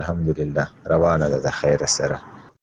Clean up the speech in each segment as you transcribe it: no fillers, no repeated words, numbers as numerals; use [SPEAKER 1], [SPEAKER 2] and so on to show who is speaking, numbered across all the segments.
[SPEAKER 1] الحمدلله روانه ده د خیر سره.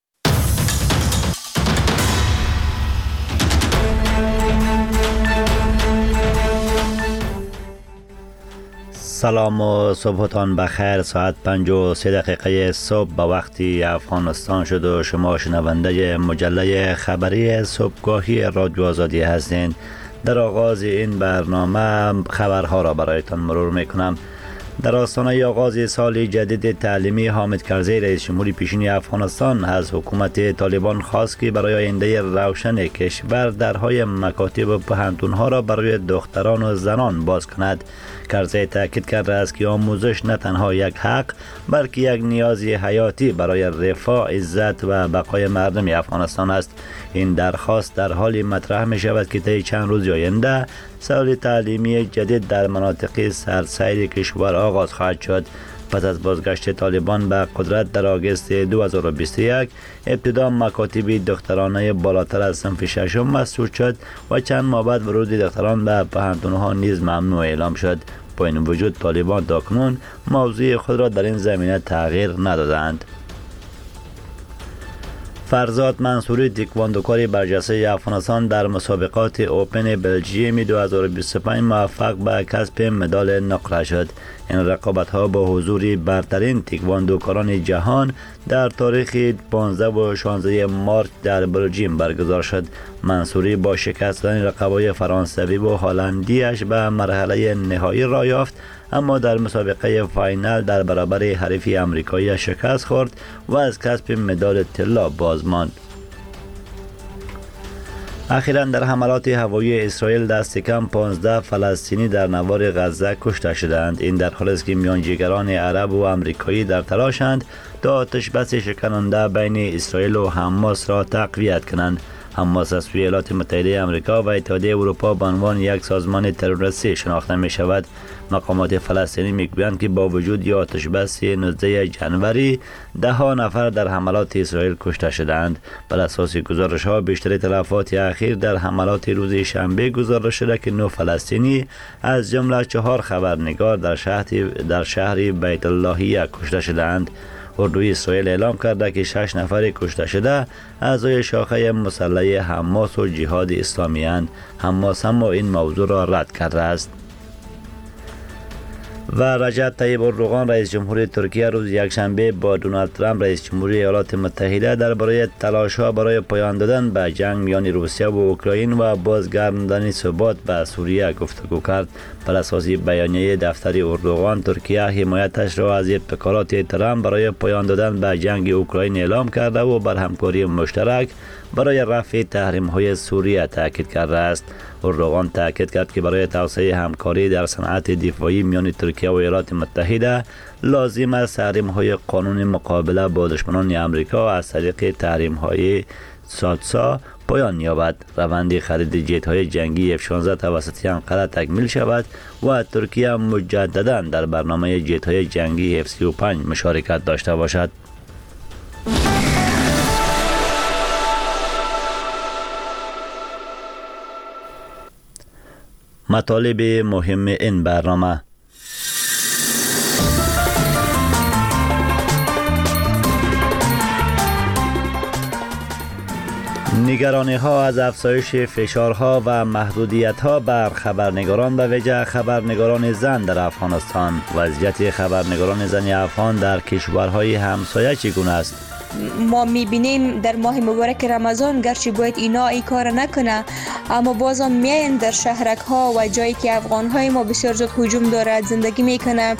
[SPEAKER 2] سلام و صبحتان بخیر. ساعت 5:03 صبح به وقتی افغانستان شد و شما شنونده مجله خبری صبحگاهی رادیو آزادی هستین. در آغاز این برنامه خبرها را برایتان مرور میکنم. در آستانه آغاز سال جدید تعلیمی، حامد کرزی رئیس جمهوری پیشین افغانستان از حکومت طالبان خواست که برای آینده روشن کشور درهای مکاتب و پوهنتون‌ها را برای دختران و زنان باز کند. کرزی تاکید کرده است که آموزش نه تنها یک حق بلکه یک نیاز حیاتی برای رفاه، عزت و بقای مردم افغانستان است. این درخواست در حالی مطرح می شود که طی چند روز آینده سال تعلیمی جدید در مناطق سراسر کشور آغاز خواهد شد. پس از بازگشت طالبان به قدرت در آگوست 2021 ابتدا مکاتب دخترانه بالاتر از صنف ششم مسدود شد و چند ماه بعد ورود دختران به پوهنتون‌ها نیز ممنوع اعلام شد. با این وجود طالبان تاکنون موضوع خود را در این زمینه تغییر ندادند. فرزاد منصوری، تکواندوکار برجسته افغانستان، در مسابقات اوپن بلژیم 2025 موفق به کسب مدال نقره شد. این رقابت‌ها با حضور برترین تکواندوکاران جهان در تاریخ 15 و 16 مارس در بلژیم برگزار شد. منصوری با شکست دادن رقبای فرانسوی و هلندیش به مرحله نهایی راه یافت، اما در مسابقه فاینال در برابر حریف آمریکایی شکست خورد و از کسب مدال طلا باز ماند. اخیراً در حملات هوایی اسرائیل دست کم 15 فلسطینی در نوار غزه کشته شدند. این در حالی است که میانجیگران عرب و آمریکایی در تلاشند تا آتش بس شکننده بین اسرائیل و حماس را تقویت کنند. حماس از سوی ایالات متحده آمریکا و اتحادیه اروپا به عنوان یک سازمان تروریستی شناخته می شود. مقامات فلسطینی میگویند که با وجود آتش بس 19 جنوری 10 نفر در حملات اسرائیل کشته شدند. بر اساس گزارش ها بیشتر تلفات اخیر در حملات روز شنبه گزارش شده که 9 فلسطینی از جمله 4 خبرنگار در شهر بیت اللهیه کشته شدند. اردوی اسرائیل اعلام کرده که 6 نفر کشته شده اعضای شاخه مسلح حماس و جهاد اسلامی اند. حماس اما این موضوع را رد کرده است. و رجب طیب اردوغان رئیس جمهوری ترکیه روز یکشنبه با دونالد ترامپ رئیس جمهوری ایالات متحده درباره تلاش‌ها برای پایان دادن به جنگ میان روسیه و اوکراین و بازگرداندن ثبات به سوریه گفتگو کرد. بر اساس بیانیه دفتر اردوغان، ترکیه حمایتش را از ابتکارات ترامپ برای پایان دادن به جنگ اوکراین اعلام کرده و بر همکاری مشترک برای رفع تحریم‌های سوریه تاکید کرده است. اردوغان تاکید کرد که برای توسعه همکاری در صنعت دفاعی میان ترکیه و ایالات متحده لازم است تحریم‌های قانون مقابله با دشمنان آمریکا از طریق تحریم‌های سادسا پایان یابد. روند خرید جت‌های جنگی F-16 توسط انقره تکمیل شود و ترکیه مجددا در برنامه جت‌های جنگی F-35 مشارکت داشته باشد. مطالب مهم این برنامه: نگرانی ها از افزایش فشارها و محدودیت ها بر خبرنگاران و ویژه خبرنگاران زن در افغانستان. وضعیت خبرنگاران زن افغان در کشورهای همسایه چگونه است؟
[SPEAKER 3] ما میبینیم در ماه مبارک رمضان گرچه باید اینا ای کار نکنه، اما بازم میاین در شهرک ها و جایی که افغان های ما بسیار زیاد هجوم دارد زندگی میکنه.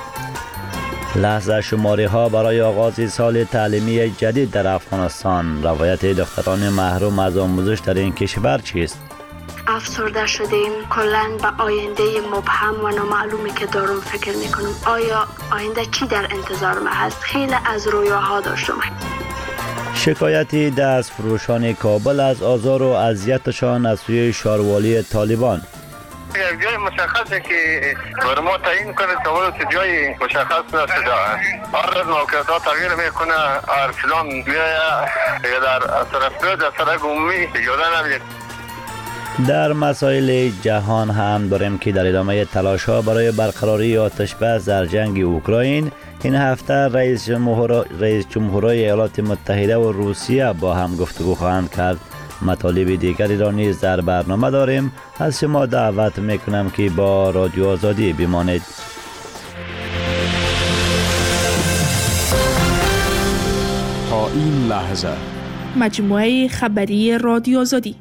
[SPEAKER 2] لحظه شماری ها برای آغاز سال تعلیمی جدید در افغانستان. روایت دختران محروم از آموزش در این کشور چیست؟
[SPEAKER 4] افسرده شدیم، کلاً به آینده مبهم و نامعلومی که دارم فکر میکنم. آیا آینده چی در انتظار ما هست؟ خیلی از رویاها داشتم.
[SPEAKER 2] شکایتی دست فروشان کابل از آزار و اذیتشان از سوی شاروالی طالبان.
[SPEAKER 5] یک جای مشخصه که بر ما تعیین کنه توسط جای مشخص نشده. هر موقعیت تغییر میکنه، هر فلان میایه در طرف در سرک عمومی اجازه نمیده.
[SPEAKER 2] در مسائل جهان هم داریم که در ادامه تلاش ها برای برقراری آتش بس در جنگ اوکراین، این هفته رئیس جمهورای ایالات متحده و روسیه با هم گفتگو خواهند کرد. مطالب دیگری را نیز در برنامه داریم. از شما دعوت میکنم که با رادیو آزادی بمانید.
[SPEAKER 6] تا این لحظه
[SPEAKER 7] مجموعه خبری رادیو آزادی.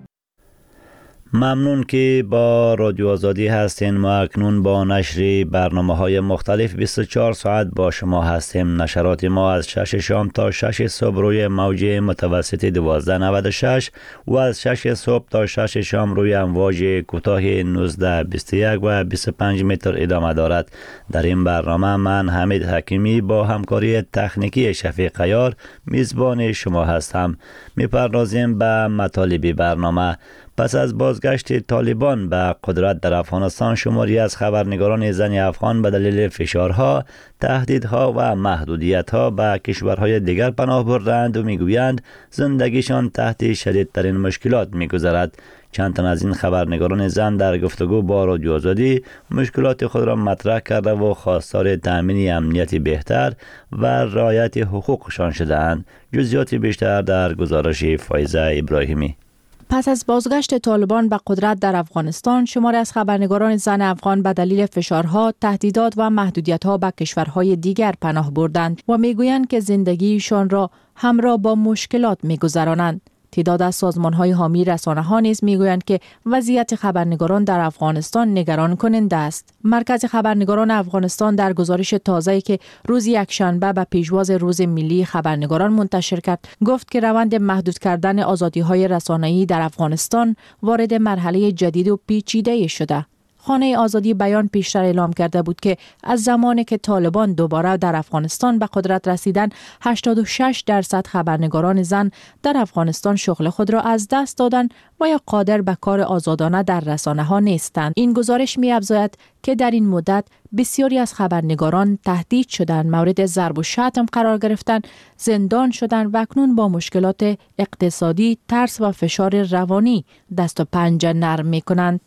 [SPEAKER 2] ممنون که با رادیو آزادی هستین. ما اکنون با نشر برنامه‌های مختلف 24 ساعت با شما هستیم. نشرات ما از 6 شام تا 6 صبح روی موج متوسط 1296 و از 6 صبح تا 6 شام روی امواج کوتاه 19 21 و 25 متر ادامه دارد. در این برنامه من حمید حکیمی با همکاری تکنیکی شفیق عیار میزبان شما هستم. میپردازیم به مطالب برنامه. پس از بازگشت طالبان به قدرت در افغانستان، شماری از خبرنگاران زن افغان به دلیل فشارها، تهدیدها و محدودیتها به کشورهای دیگر پناه بردند و میگویند زندگیشان تحت شدیدترین مشکلات میگذرد. چند تن از این خبرنگاران زن در گفتگو با رادیو آزادی مشکلات خود را مطرح کرده و خواستار تأمین امنیت بهتر و رعایت حقوقشان شده‌اند. جزئیات بیشتر در گزارش فایزه ابراهیمی.
[SPEAKER 8] پس از بازگشت طالبان به قدرت در افغانستان، شماری از خبرنگاران زن افغان به دلیل فشارها، تهدیدات و محدودیت‌ها به کشورهای دیگر پناه بردند و میگویند که زندگیشان را همراه با مشکلات می‌گذرانند. تعداد از سازمان‌های حامی رسانه‌ها نیز می‌گویند که وضعیت خبرنگاران در افغانستان نگران کننده است. مرکز خبرنگاران افغانستان در گزارش تازه‌ای که روز یکشنبه به پیشواز روز ملی خبرنگاران منتشر کرد، گفت که روند محدود کردن آزادی‌های رسانه‌ای در افغانستان وارد مرحله جدید و پیچیده شده. خانه آزادی بیان پیشتر اعلام کرده بود که از زمانی که طالبان دوباره در افغانستان به قدرت رسیدن، 86% خبرنگاران زن در افغانستان شغل خود را از دست دادند و یا قادر به کار آزادانه در رسانه‌ها نیستند. این گزارش می‌افزاید که در این مدت بسیاری از خبرنگاران تهدید شدند، مورد ضرب و شتم قرار گرفتند، زندان شدند و اکنون با مشکلات اقتصادی، ترس و فشار روانی دست و پنجه نرم می‌کنند.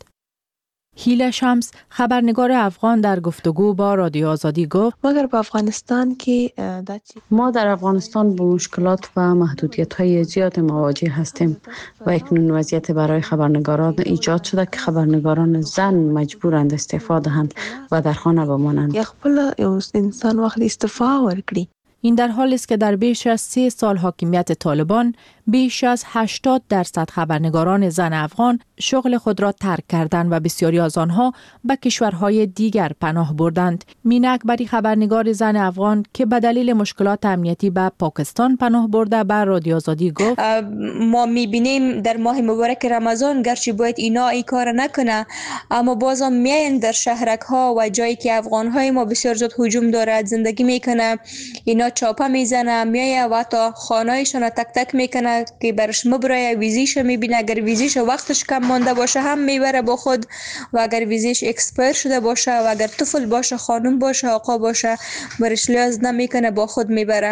[SPEAKER 8] هیله شمس، خبرنگار افغان، در گفتگو با رادیو آزادی گفت:
[SPEAKER 9] مگر با افغانستان که
[SPEAKER 10] ما در افغانستان با مشکلات و محدودیت‌های زیاد مواجه هستیم و اکنون وضعیت برای خبرنگاران ایجاد شده که خبرنگاران زن مجبورند استعفا دهند و در خانه بمانند.
[SPEAKER 9] یا خپل انسان وقت استعفا ورکړي.
[SPEAKER 8] این در حالی است که در بیش از 3 سال حاکمیت طالبان بیش از 80% خبرنگاران زن افغان شغل خود را ترک کردند و بسیاری از آنها به کشورهای دیگر پناه بردند. مینا اکبری، خبرنگار زن افغان که به دلیل مشکلات امنیتی به پاکستان پناه برده، به رادیو آزادی گفت:
[SPEAKER 3] ما میبینیم در ماه مبارک رمضان گرچه باید اینا ای کار نکنه، اما بازم میاین در شهرک ها و جایی که افغان های ما بسیار زیاد هجوم دارد زندگی میکنه، اینا چاپه میزنه، میایه و تا خانهایشان تک تک میکنه که برش مبرای ویزیش میبینه. اگر ویزیش وقتش کم مانده باشه هم میبره با خود و اگر ویزیش اکسپایر شده باشه و اگر طفل باشه، خانم باشه، آقا باشه، برش لحاظ نمیکنه با خود میبره.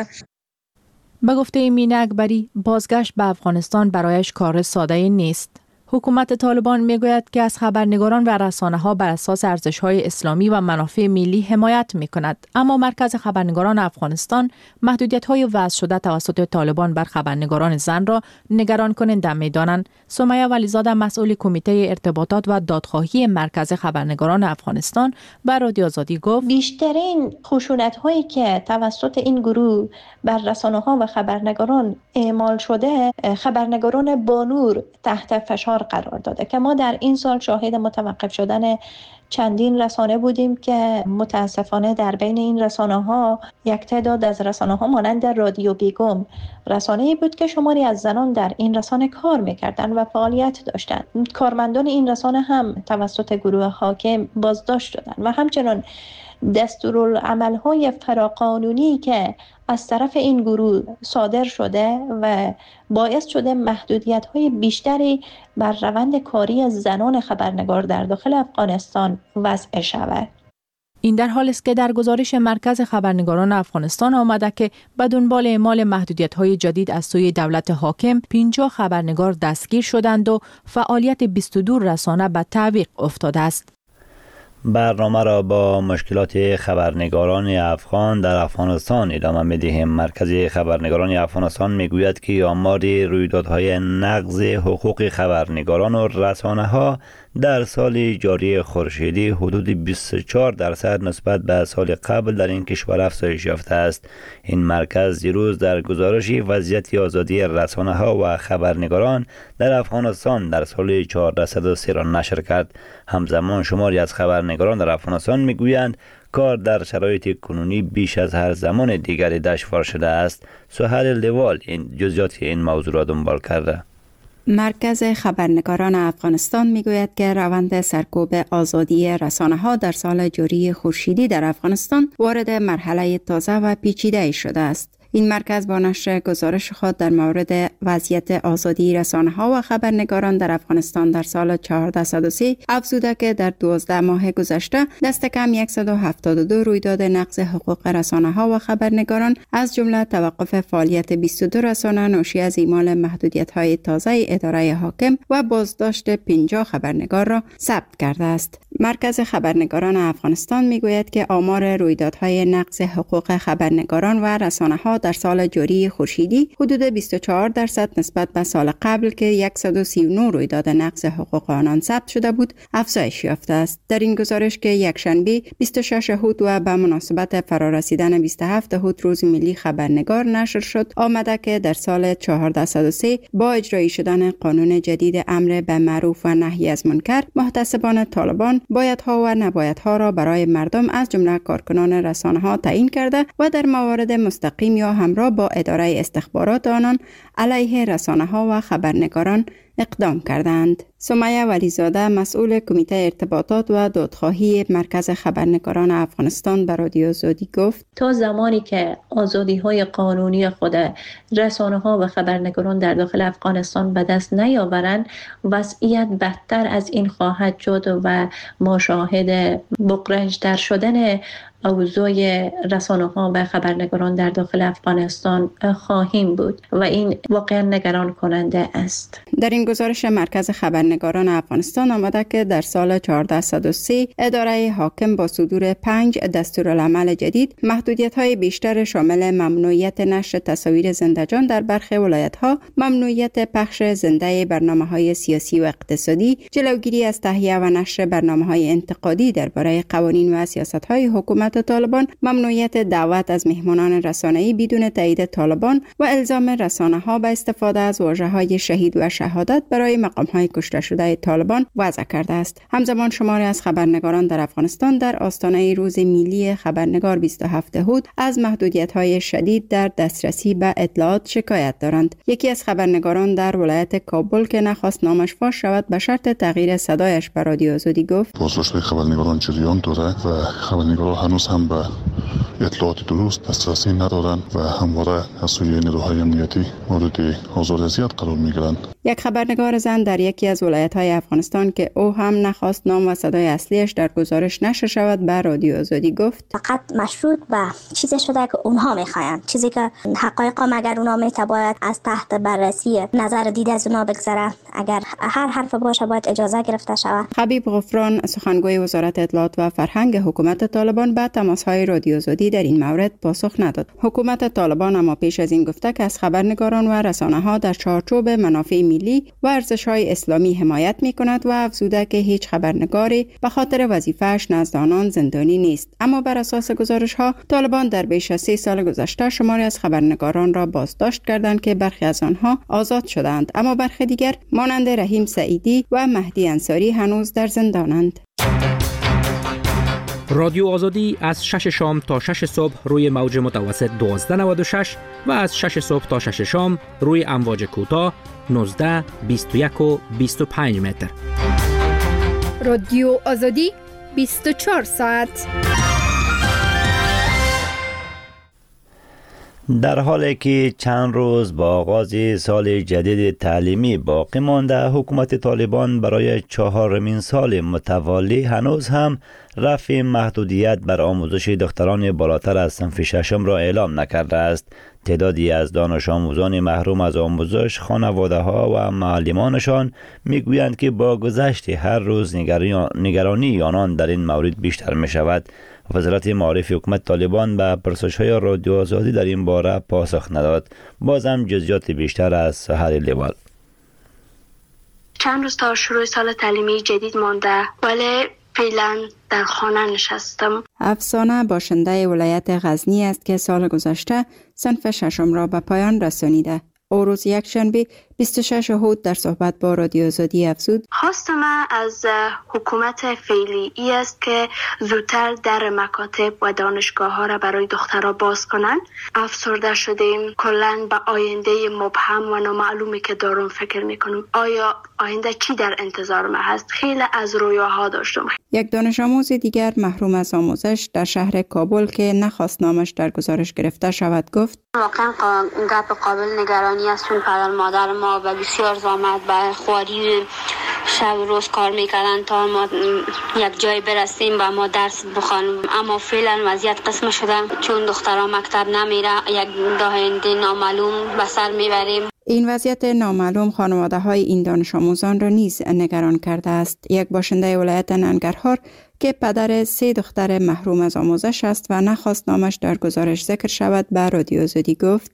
[SPEAKER 8] به گفته مینا اکبری، بازگشت به افغانستان برایش کار ساده نیست. حکومت طالبان میگوید که از خبرنگاران و رسانه‌ها بر اساس ارزش‌های اسلامی و منافع ملی حمایت می‌کند، اما مرکز خبرنگاران افغانستان محدودیت‌های وضع شده توسط طالبان بر خبرنگاران زن را نگران کننده می‌دانند. سمیه ولیزاده، مسئول کمیته ارتباطات و دادخواهی مرکز خبرنگاران افغانستان، بر رادیو آزادی گفت:
[SPEAKER 11] بیشترین خشونت‌هایی که توسط این گروه بر رسانه‌ها و خبرنگاران اعمال شده، خبرنگاران با نور تحت فشار قرار داده که ما در این سال شاهد متوقف شدن چندین رسانه بودیم که متاسفانه در بین این رسانه ها یک تعداد از رسانه ها مانند رادیو بیگم رسانه‌ای بود که شماری از زنان در این رسانه کار می‌کردند و فعالیت داشتند. کارمندان این رسانه هم توسط گروه حاکم بازداشت شدند و همچنین دستورالعمل‌های فراقانونی که از طرف این گروه صادر شده و باعث شده محدودیت‌های بیشتری بر روند کاری زنان خبرنگار در داخل افغانستان وضع شود.
[SPEAKER 8] این در حالی است که در گزارش مرکز خبرنگاران افغانستان آمده که به دنبال اعمال محدودیت‌های جدید از سوی دولت حاکم 50 خبرنگار دستگیر شدند و فعالیت 22 رسانه به تعویق افتاده است.
[SPEAKER 2] برنامه را با مشکلات خبرنگاران افغان در افغانستان ادامه می‌دهیم. مرکز خبرنگاران افغانستان میگوید که آمار رویدادهای نقض حقوق خبرنگاران و رسانه‌ها در سال جاری خورشیدی حدود 24% نسبت به سال قبل در این کشور افزایش یافته است. این مرکز دیروز در گزارشی وضعیت آزادی رسانه‌ها و خبرنگاران در افغانستان در سال 1403 را نشر کرد. همزمان شماری از خبرنگاران در افغانستان میگویند کار در شرایط کنونی بیش از هر زمان دیگری دشوار شده است. سهیل لوال این جزئیات این موضوع را دنبال کرده.
[SPEAKER 12] مرکز خبرنگاران افغانستان میگوید که روند سرکوب آزادی رسانه‌ها در سال جاری خورشیدی در افغانستان وارد مرحله تازه و پیچیده شده است. این مرکز با نشر گزارش خود در مورد وضعیت آزادی رسانه‌ها و خبرنگاران در افغانستان در سال 1403 افزوده که در 12 ماه گذشته دست کم 172 رویداد نقض حقوق رسانه‌ها و خبرنگاران از جمله توقف فعالیت 22 رسانه ناشی از اعمال محدودیت‌های تازه اداره حاکم و بازداشت 50 خبرنگار را ثبت کرده است. مرکز خبرنگاران افغانستان میگوید که آمار رویدادهای نقض حقوق خبرنگاران و رسانه‌ها در سال جاری خورشیدی حدود 24% نسبت به سال قبل که 139 رویداد نقض حقوق آنان ثبت شده بود افزایش یافته است. در این گزارش که یکشنبه 26 هوت و به مناسبت فرارسیدن 27 هوت روز ملی خبرنگار نشر شد، آمده که در سال 1403 با اجرایی شدن قانون جدید امر به معروف و نهی از منکر، محتسبان طالبان بایدها و نبایدها را برای مردم از جمله کارکنان رسانه‌ها تعیین کرده و در موارد مستقیم یا همراه با اداره استخبارات آنان علیه رسانه‌ها و خبرنگاران اقدام کردند. سمیه ولیزاده مسئول کمیته ارتباطات و دادخواهی مرکز خبرنگاران افغانستان به رادیو آزادی گفت
[SPEAKER 11] تا زمانی که آزادی‌های قانونی خود رسانه‌ها و خبرنگاران در داخل افغانستان به دست نیاورند، وضعیت بدتر از این خواهد شد و ما شاهد بغرنج‌تر شدن اوضاع رسانه‌ها و خبرنگاران در داخل افغانستان خواهیم بود و این واقعا نگران کننده است.
[SPEAKER 12] در این گزارش مرکز خبرنگاران افغانستان آمده که در سال 1403 اداره حاکم با صدور 5 دستورالعمل جدید محدودیت‌های بیشتر شامل ممنوعیت نشر تصاویر زنده‌جان در برخی ولایت‌ها، ممنوعیت پخش زنده برنامه‌های سیاسی و اقتصادی، جلوگیری از تهیه و نشر برنامه‌های انتقادی درباره قوانین و سیاست‌های حکومت طالبان، ممنوعیت دعوت از مهمانان رسانه‌ای بدون تایید طالبان و الزام رسانه‌ها به استفاده از واژه‌های شهید و شهادت برای مقام‌های کشته شده طالبان وضع کرده است. همزمان شماری از خبرنگاران در افغانستان در آستانه روز ملی خبرنگار 27 هوت از محدودیت‌های شدید در دسترسی به اطلاعات شکایت دارند. یکی از خبرنگاران در ولایت کابل که نخواست نامش فاش شود به شرط تغییر صدایش به رادیو آزادی گفت:
[SPEAKER 13] بازداشت خبرنگاران جریان دارد و خبرنگاران هنوز هم به اطلاعات درست دسترسی ندارند و همواره از سوی نیروهای امنیتی مورد آزار و اذیت قرار می‌گیرند.
[SPEAKER 12] یک خبرنگار زن در یکی از ولایت‌های افغانستان که او هم نخواست نام و صدای اصلیش در گزارش نشر شود به رادیو آزادی گفت:
[SPEAKER 14] فقط مشروط به چیزی شده که اونها می‌خواین، چیزی که حقایق مگر اونها میتواند از تحت بررسی نظر دید از اونها بگذره. اگر هر حرف باشه باید اجازه گرفته شود.
[SPEAKER 12] حبیب غفران سخنگوی وزارت اطلاعات و فرهنگ حکومت طالبان به تماس‌های رادیو آزادی در این مورد پاسخ نداد. حکومت طالبان اما پیش از این گفته که از خبرنگاران و رسانه‌ها در چارچوب منافع ملی و ارزش‌های اسلامی حمایت می‌کند و افزوده که هیچ خبرنگاری به خاطر وظیفه‌اش نزد آنان زندانی نیست. اما بر اساس گزارش‌ها طالبان در بیش از 3 سال گذشته شماری از خبرنگاران را بازداشت کردند که برخی از آنها آزاد شدند، اما برخی دیگر مانند رحیم سعیدی و مهدی انصاری هنوز در زندانند.
[SPEAKER 15] رادیو آزادی از 6 شام تا 6 صبح روی موج متوسط 1296 و از 6 صبح تا 6 شام روی امواج کوتاه 19، 21 و 25 متر.
[SPEAKER 16] رادیو آزادی 24 ساعت.
[SPEAKER 2] در حالی که چند روز با آغاز سال جدید تعلیمی باقی مانده، حکومت طالبان برای 4مین سال متوالی هنوز هم رفع محدودیت بر آموزش دختران بالاتر از صنف ششم را اعلام نکرده است. تعدادی از دانش آموزان محروم از آموزش، خانواده ها و معلمانشان میگویند که با گذشت هر روز نگرانی آنان در این مورد بیشتر می شود. وزارت معارف حکومت طالبان به پرسش‌های رادیو آزادی در این باره پاسخ نداد. بازم جزئیات بیشتر از سحر لیوال.
[SPEAKER 4] چند روز تا شروع سال تعلیمی جدید مانده، ولی فعلا در خانه نشستم.
[SPEAKER 12] افسانه باشنده ولایت غزنی است که سال گذشته صنف ششم را به پایان رسانیده. او روز یکشنبه 26 هود در صحبت با رادیو آزادی افزود:
[SPEAKER 4] خواست من از حکومت فعلی ای است که زودتر در مکاتب و دانشگاه ها را برای دخترها باز کنند. افسرده شدیم. کلاً به آینده مبهم و نامعلومی که دارم فکر میکنم. آیا آینده چی در انتظار من هست؟ خیلی از رویاها داشتم.
[SPEAKER 12] یک دانش آموز دیگر محروم از آموزش در شهر کابل که نخواست نامش در گزارش گرفته شود گفت:
[SPEAKER 16] واقعا گپ قابل نگرانی است، چون پدر مادر ما و بسیار زحمت به خواری شب روز کار میکردن تا ما یک جای برسیم و ما درس بخوانیم، اما فعلا وضعیت قسم شده چون دخترها مکتب نمیره، یک آینده نامعلوم به سر میبریم.
[SPEAKER 12] این وضعیت نامعلوم خانواده های این دانش آموزان را نیز نگران کرده است. یک باشنده ولایت ننگرهار که پدر 3 دختر محروم از آموزش است و نخواست نامش در گزارش ذکر شود به رادیو آزادی گفت: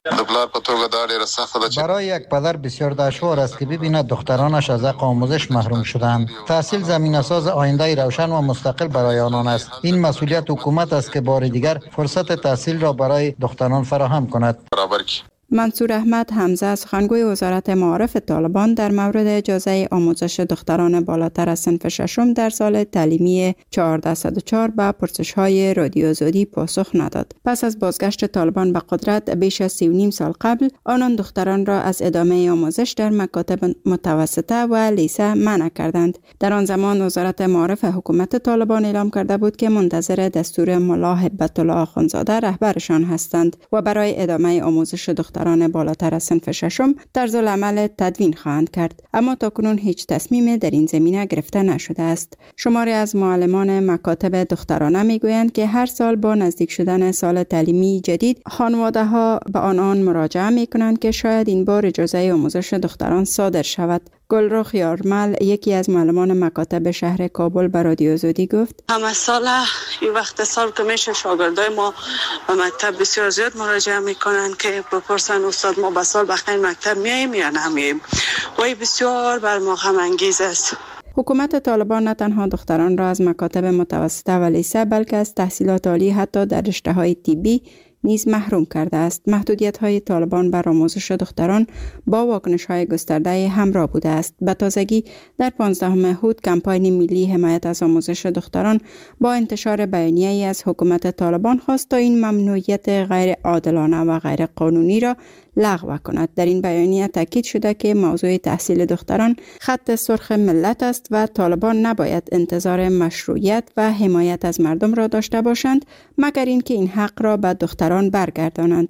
[SPEAKER 17] برای یک پدر بسیار دشوار است که ببیند دخترانش از حق آموزش محروم شدند. تحصیل زمینه‌ساز آینده روشن و مستقل برای آنان است. این مسئولیت حکومت است که بار دیگر فرصت تحصیل را برای دختران فراهم کند.
[SPEAKER 12] منصور احمد حمزه سخنگوی وزارت معارف طالبان در مورد اجازه آموزش دختران بالاتر از صنف ششم در سال تعلیمی 1404 به پرسش‌های رادیو آزادی پاسخ نداد. پس از بازگشت طالبان به قدرت بیش از 3.5 سال قبل، آنان دختران را از ادامه آموزش در مکاتب متوسطه و لیسه منع کردند. در آن زمان وزارت معارف حکومت طالبان اعلام کرده بود که منتظر دستور ملا هبت الله آخوندزاده رهبرشان هستند و برای ادامه آموزش دختران بالاتر از صنف ششم طرز العمل تدوین خواهند کرد، اما تاکنون هیچ تصمیم در این زمینه گرفته نشده است. شماری از معلمان مکاتب دخترانه میگویند که هر سال با نزدیک شدن سال تعلیمی جدید خانواده ها به آنان مراجعه میکنند که شاید این بار اجازه آموزش دختران صادر شود. گلرخ یارمل یکی از معلمان مکاتب شهر کابل به رادیو آزادی گفت:
[SPEAKER 18] همه سال این وقت سال که میشه شاگردای ما به مکتب بسیار زیاد مراجعه میکنن که بپرسن استاد ما به سال بخیر مکتب میاییم یا نمیاییم و این بسیار بر ما غم انگیز است.
[SPEAKER 12] حکومت طالبان نه تنها دختران را از مکاتب متوسطه و لیسه بلکه از تحصیلات عالی حتی در رشته‌های طبی نیز محروم کرده است. محدودیت‌های طالبان بر آموزش دختران با واکنش‌های گسترده همراه بوده است. به تازگی در 15 هود کمپاین ملی حمایت از آموزش دختران با انتشار بیانیه‌ای از حکومت طالبان خواست تا این ممنوعیت غیر عادلانه و غیر قانونی را لغو کند. در این بیانیه تاکید شده که موضوع تحصیل دختران خط سرخ ملت است و طالبان نباید انتظار مشروعیت و حمایت از مردم را داشته باشند مگر اینکه این حق را به دختران برگردانند.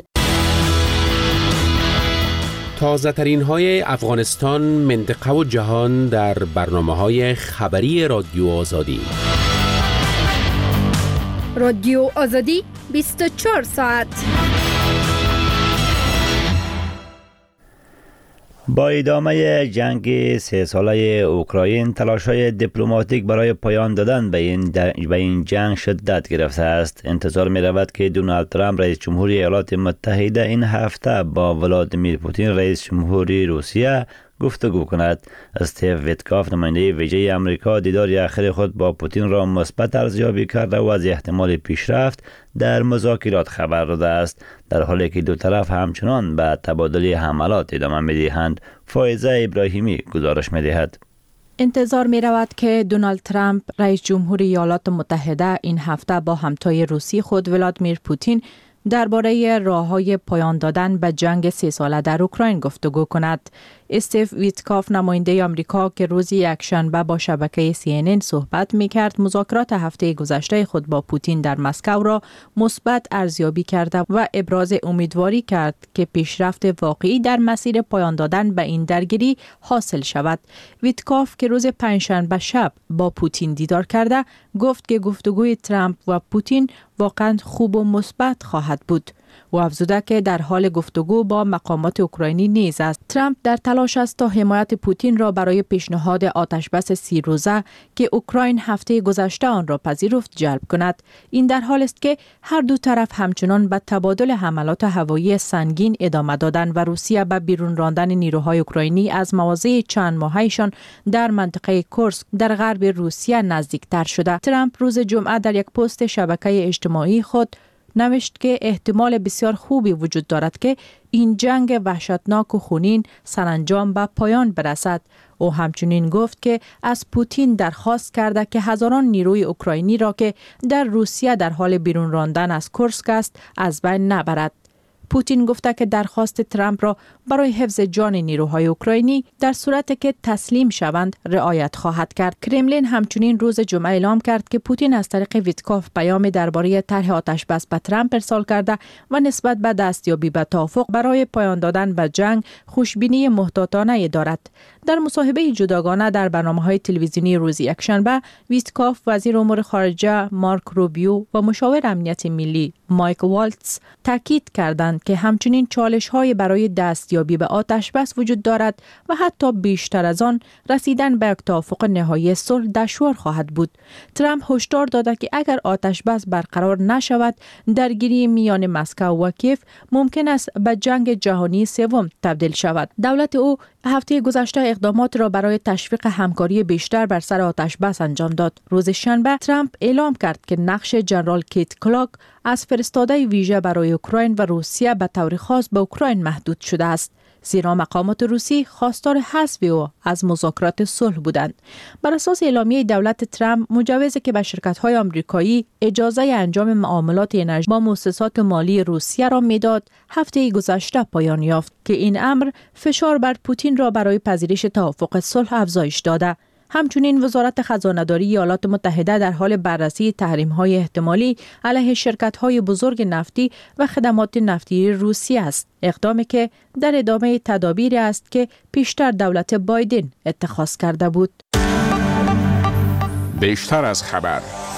[SPEAKER 15] تازه ترین های افغانستان، منطقه و جهان در برنامه‌های خبری رادیو آزادی.
[SPEAKER 19] رادیو آزادی 24 ساعت.
[SPEAKER 2] با ادامه جنگ 3 ساله اوکراین، تلاش‌های دیپلماتیک برای پایان دادن به این جنگ شدت گرفته است. انتظار می‌رود که دونالد ترامپ رئیس جمهوری ایالات متحده این هفته با ولادیمیر پوتین رئیس جمهوری روسیه گفتگو کند. استیو ویتکاف نماینده ویژه آمریکا دیدار اخیر خود با پوتین را مثبت ارزیابی کرده و از احتمال پیشرفت در مذاکرات خبر داده است، در حالی که دو طرف همچنان به تبادل حملات ادامه می‌دهند. فائزه ابراهیمی گزارش می‌دهد.
[SPEAKER 8] انتظار می رود که دونالد ترامپ رئیس جمهوری ایالات متحده این هفته با همتای روسی خود ولادیمیر پوتین درباره راه‌های پایان دادن به جنگ 3 ساله در اوکراین گفتگو کند. استیو ویتکاف نماینده آمریکا که روز یکشنبه با شبکه CNN صحبت می‌کرد، مذاکرات هفته گذشته خود با پوتین در مسکو را مثبت ارزیابی کرده و ابراز امیدواری کرد که پیشرفت واقعی در مسیر پایان دادن به این درگیری حاصل شود. ویتکاف که روز پنجشنبه شب با پوتین دیدار کرده، گفت که گفتگوی ترامپ و پوتین واقعا خوب و مثبت خواهد بود. و افزوده که در حال گفتگو با مقامات اوکراینی نیز است. ترامپ در تلاش است تا حمایت پوتین را برای پیشنهاد آتشبس 30 روزه که اوکراین هفته گذشته آن را پذیرفت جلب کند. این در حال است که هر دو طرف همچنان به تبادل حملات هوایی سنگین ادامه دادند و روسیه به بیرون راندن نیروهای اوکراینی از مواضع چند ماهه‌شان در منطقه کورسک در غرب روسیه نزدیکتر شده. ترامپ روز جمعه در یک پست شبکه اجتماعی خود نوشت که احتمال بسیار خوبی وجود دارد که این جنگ وحشتناک و خونین سرانجام به پایان برسد. او همچنین گفت که از پوتین درخواست کرده که هزاران نیروی اوکراینی را که در روسیه در حال بیرون راندن از کورسک است از بین نبرد. پوتین گفته که درخواست ترامپ را برای حفظ جان نیروهای اوکراینی در صورتی که تسلیم شوند رعایت خواهد کرد. کرملین همچنین روز جمعه اعلام کرد که پوتین از طریق ویتکاف پیام درباره طرح آتشبس به ترامپ ارسال کرده و نسبت به دستیابی به توافق برای پایان دادن به جنگ خوشبینی محتاطانه دارد. در مصاحبه جداگانه در برنامه‌های تلویزیونی روز یکشنبه، ویتکاف، وزیر امور خارجه مارک روبیو و مشاور امنیت ملی مایک والتز تاکید کردند که همچنین چالش‌های برای دستیابی به آتشبس وجود دارد و حتی بیشتر از آن رسیدن به یک توافق نهایی صلح دشوار خواهد بود. ترامپ هشدار داده که اگر آتشبس برقرار نشود، درگیری میان مسکو و کیف ممکن است به جنگ جهانی سوم تبدیل شود. دولت او هفته گذشته اقدامات را برای تشویق همکاری بیشتر بر سر آتشبس انجام داد. روز شنبه ترامپ اعلام کرد که نقش جنرال کیت کلاک از فرستاده ویژه برای اوکراین و روسیه به طور خاص به اوکراین محدود شده است، زیرا مقامات روسی خواستار حذف او از مذاکرات صلح بودند. بر اساس اعلامیه دولت ترامپ، مجوزی که به شرکت‌های آمریکایی اجازه انجام معاملات انرژی با مؤسسات مالی روسیه را میداد، هفته گذشته پایان یافت که این امر فشار بر پوتین را برای پذیرش توافق صلح افزایش داده. همچنین وزارت خزانه‌داری ایالات متحده در حال بررسی تحریم‌های احتمالی علیه شرکت‌های بزرگ نفتی و خدمات نفتی روسیه است، اقدامی که در ادامه تدابیری است که پیشتر دولت بایدن اتخاذ کرده بود.
[SPEAKER 6] بیشتر از خبر.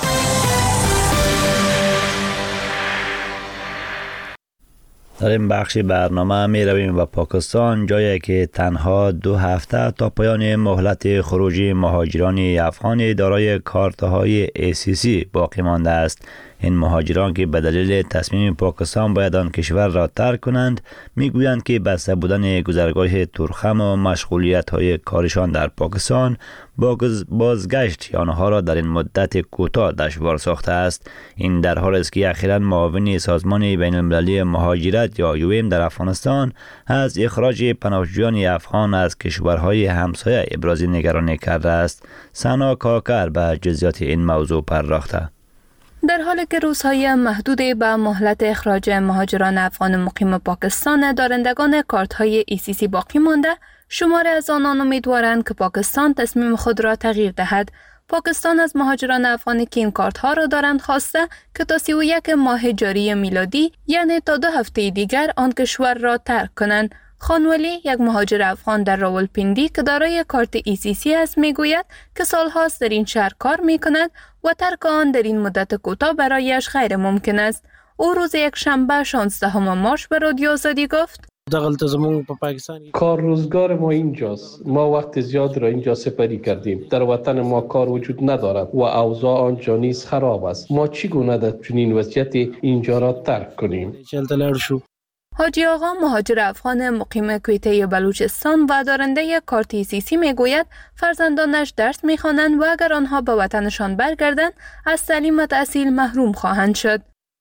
[SPEAKER 2] در این بخش برنامه می رویم و پاکستان، جایی که تنها 2 هفته تا پایان مهلت خروجی مهاجران افغان دارای کارت‌های ACC باقی مانده است. این مهاجران که به دلیل تصمیم پاکستان باید آن کشور را ترک کنند، میگویند که بسته بودن گذرگاه تورخم و مشغولیت‌های کارشان در پاکستان با بازگشت آنها را در این مدت کوتاه دشوار ساخته است. این در حالی است که اخیراً معاون سازمان بین المللی مهاجرت یا UM در افغانستان از اخراج پناهجویان افغان از کشورهای همسایه ابراز نگرانی کرده است. سنا کاکر به جزئیات این موضوع پرداخته.
[SPEAKER 20] در حالی که روزهای محدودی به مهلت اخراج مهاجران افغان مقیم پاکستان دارندگان کارت‌های ACC باقی مانده، شماری از آنان امیدوارند که پاکستان تصمیم خود را تغییر دهد. پاکستان از مهاجران افغانی که این کارت‌ها را دارند خواسته که تا 31 ماه جاری میلادی، یعنی تا 2 هفته دیگر، آن کشور را ترک کنند. خانولی، یک مهاجر افغان در راولپیندی که دارای کارت ACC است، میگوید که سالهاست در این شهر کار میکند و ترک آن در این مدت کوتاه برایش غیر ممکن است. او روز یکشنبه 16 مارس به رادیو آزادی گفت:
[SPEAKER 21] کار روزگار ما اینجاست. ما وقت زیاد را اینجا سپری کردیم. در وطن ما کار وجود ندارد و اوضاع آنجا نیز خراب است. ما چگونه در چنین وضعیتی اینجا را ترک کنیم؟
[SPEAKER 20] حاجی آقا، مهاجر افغان مقیم کویته بلوچستان و دارنده کارت ACC میگوید فرزندانش درس میخوانند و اگر آنها به وطنشان برگردند از تعلیم و تحصیل محروم خواهند شد.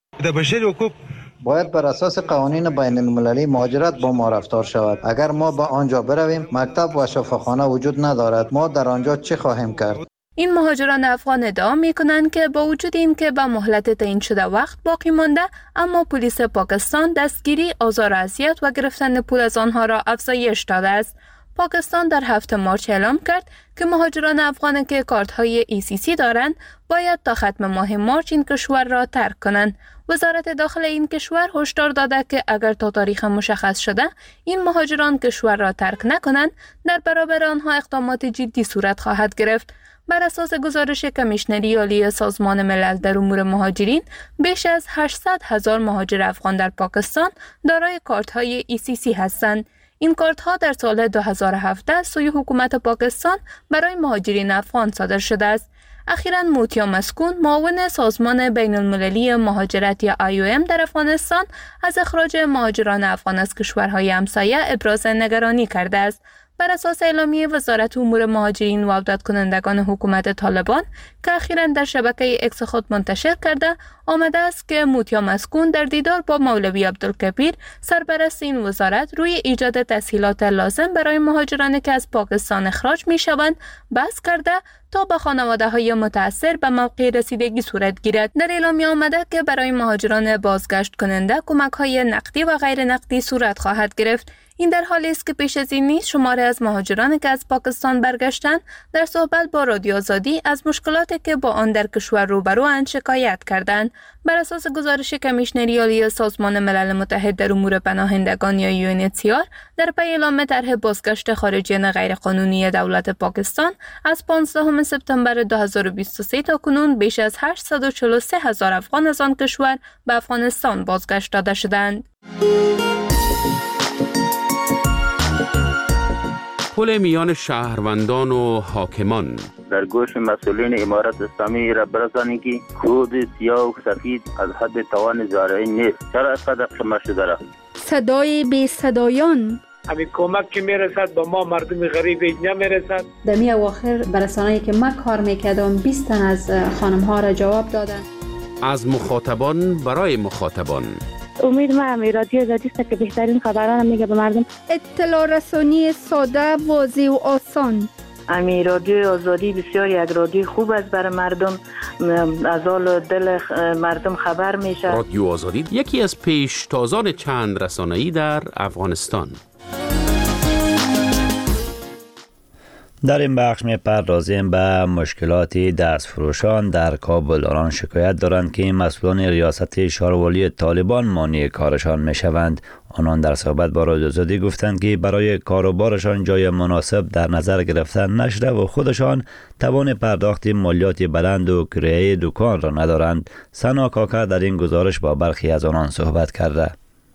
[SPEAKER 17] باید بر اساس قوانین بین المللی مهاجرت با ما رفتار شود. اگر ما به آنجا برویم، مکتب و شفاخانه وجود ندارد. ما در آنجا چه خواهیم کرد؟
[SPEAKER 20] این مهاجران افغان ادعا میکنند که با وجود این که به مهلت تعیین شده وقت باقی مانده، اما پلیس پاکستان دستگیری، آزار و اذیت و گرفتن پول از آنها را افزایش داده است. پاکستان در 7 مارچ اعلام کرد که مهاجران افغان که کارت‌های ECC دارند باید تا ختم ماه مارچ این کشور را ترک کنند. وزارت داخله این کشور هشدار داده که اگر تا تاریخ مشخص شده این مهاجران کشور را ترک نکنند، در برابر آنها اقدامات جدی صورت خواهد گرفت. بر اساس گزارش کمیشنری عالی سازمان ملل در امور مهاجرین، بیش از 800,000 مهاجر افغان در پاکستان دارای کارت‌های ECC هستند. این کارت‌ها در سال 2017 سوی حکومت پاکستان برای مهاجرین افغان صادر شده است. اخیراً موتیا مسکون، معاون سازمان بین المللی مهاجرت یا IOM در افغانستان، از اخراج مهاجران افغان از کشورهای همسایه ابراز نگرانی کرده است. بر اساس اعلامیه وزارت امور مهاجرین و عودت کنندگان حکومت طالبان که اخیراً در شبکه اکس خود منتشر کرده، آمده است که موتیا مسکون در دیدار با مولوی عبدالکبیر سرپرست این وزارت روی ایجاد تسهیلات لازم برای مهاجرانی که از پاکستان اخراج می شوند بحث کرده تا به خانواده های متاثر به موقع رسیدگی صورت گیرد. در اعلامیه آمده که برای مهاجران بازگشت کننده کمک های نقدی و غیر نقدی صورت خواهد گرفت. این در حالی است که پیش از این نیز شماری از مهاجرانی که از پاکستان برگشتند در صحبت با رادیو آزادی از مشکلاتی که با آن در کشور روبرواند شکایت کردند. بر اساس گزارش کمیشنری عالی سازمان ملل متحد در امور پناهندگان یا UNHCR، در پی اعلام طرح بازگشت خارجیان غیرقانونی دولت پاکستان از 15 سپتامبر 2023 تا کنون بیش از 843,000 افغان از آن کشور به افغانستان بازگشت داده شدند.
[SPEAKER 1] پل میان شهروندان و حاکمان
[SPEAKER 22] در گوش مسئولین امارت اسلامی را برسانید که کود سیاه و سفید از حد توان زارعی نیست. چرا اینقدر قمه شده را؟
[SPEAKER 19] صدای بی صدایان،
[SPEAKER 23] همین کمک که میرسد به ما مردم غریب نمیرسد.
[SPEAKER 10] در می اواخر برسانه‌ای که من کار میکردم 20 تن از خانم ها را جواب دادن.
[SPEAKER 1] از مخاطبان برای مخاطبان.
[SPEAKER 24] امید ما همی رادیو آزادی است که بهترین خبران میگه به مردم.
[SPEAKER 19] اطلاع رسانی ساده، واضح و آسان.
[SPEAKER 24] امی رادیو آزادی بسیار یک رادیو خوب است برای مردم، از حال دل مردم خبر میشه.
[SPEAKER 1] رادیو آزادی یکی از پیشتازان چند رسانه‌ای در افغانستان.
[SPEAKER 2] در این بخش می‌پردازیم به مشکلات دستفروشان در کابل. آنان شکایت دارند که مسئولان ریاست شاروالی طالبان مانع کارشان می‌شوند. آنان در صحبت با رادیو آزادی گفتند که برای کاروبارشان جای مناسب در نظر گرفته نشده و خودشان توان پرداخت مالیات بلند و کرایه دکان را ندارند. سنا کاکا در این گزارش با برخی از آنان صحبت کرده.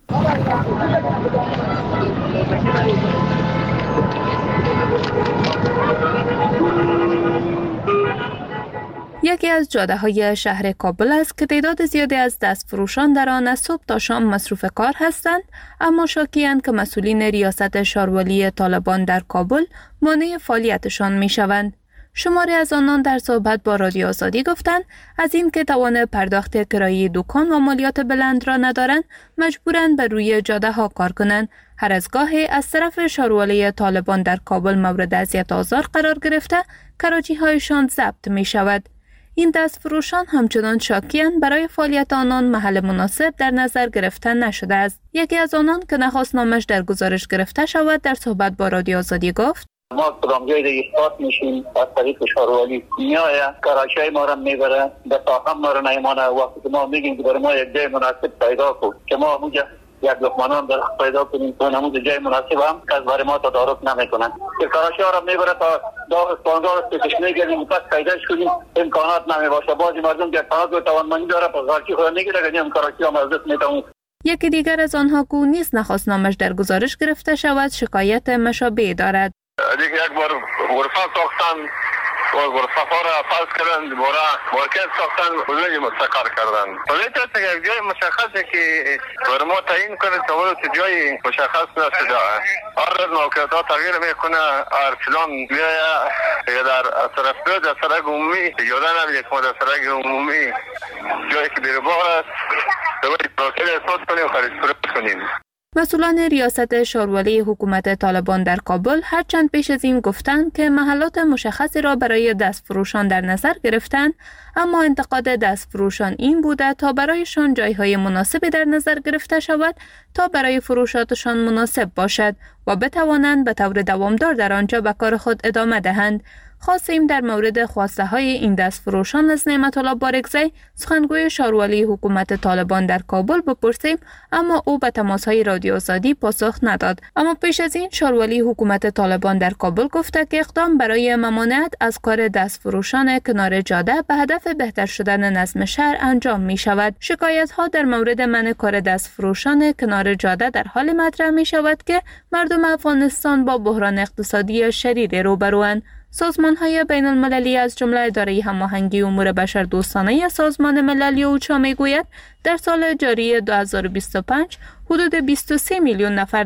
[SPEAKER 20] یکی از جاده‌های شهر کابل است که تعداد زیادی از دستفروشان در آن از صبح تا شام مصروف کار هستند، اما شاکی‌اند که مسئولین ریاست شاروالی طالبان در کابل مانع فعالیتشان می‌شوند. شماری از آنان در صحبت با رادیو آزادی گفتند از این که توان پرداخت کرایه دکان و مالیات بلند را ندارند، مجبورند بر روی جاده‌ها کار کنند. هر از گاهی از طرف شاروالی طالبان در کابل مورد اذیت و آزار قرار گرفته، کراچی‌هایشان ضبط می‌شود. این دستفروشان همچنان شاکی‌اند برای فعالیت آنان محل مناسب در نظر گرفته نشده است. یکی از آنان که نخواست نامش در گزارش گرفته شود در صحبت با رادیو آزادی گفت:
[SPEAKER 22] ما کدام جای دیگه اثبات میشیم از طریق شاروالی میآید کراچی ما را میبره به تاهم ما را نیمانه. وقتی که ما میگیم که برای ما یک جای مناسب پیدا کن که ما اونجا یک لقمانان در پیدا کنیم و نموز جای مناسب هم که از برای ما تدارک نمیکنن که کراچی ها را میبره تا داغ اسپانگار استشش میگردیم پس پیداش کنیم امکانات نمیباشه. بعضی مردم که امکانات و توانمندی داره پس کراچی خود نگیره که کراچی هم از دست میتونه.
[SPEAKER 20] یکی دیگر از آنها که نیز نخواست نامش در گزارش گرفته شود شکایت مشابه دارد.
[SPEAKER 5] یک بار غرفه ساختن و غرفه ها را فرض کردن دوباره مارکت ساختن حدود مستقر کردن. ولی تا یک جای مشخصه که برای ما تعیین کنه تا جای مشخص نشده. هر روز موقعیت ها تغییر میکنه. ارسلان یا در طرف در سرک عمومی جاده نمیده که ما در سرک عمومی جایی که بیربار است دوباره پروسیل احساس کنیم و خرید فروش کنیم.
[SPEAKER 20] مسئولان ریاست شورولی حکومت طالبان در کابل هرچند پیش از این گفتند که محلات مشخصی را برای دستفروشان در نظر گرفتند، اما انتقاد دستفروشان این بوده تا برایشان جایهای مناسبی در نظر گرفته شود تا برای فروشاتشان مناسب باشد و بتوانند به طور دوامدار در آنجا به کار خود ادامه دهند. خواستیم در مورد خواسته های این دستفروشان از نعمت الله بارکزی، سخنگوی شورولی حکومت طالبان در کابل بپرسیم، اما او به تماس های رادیو آزادی پاسخ نداد. اما پیش از این شورولی حکومت طالبان در کابل گفته که اقدام برای ممانعت از کار دستفروشان کنار جاده به هدف بهتر شدن نظم شهر انجام می شود. شکایت ها در مورد منع کار دستفروشان کنار جاده در حال مطرح می شود که مردم افغانستان با بحران اقتصادی شدید روبروند. سازمان‌های بین المللی از جمله اداره هماهنگی امور بشردوستانه سازمان ملل اوچا میگوید در سال جاری 2025 حدود 23 میلیون نفر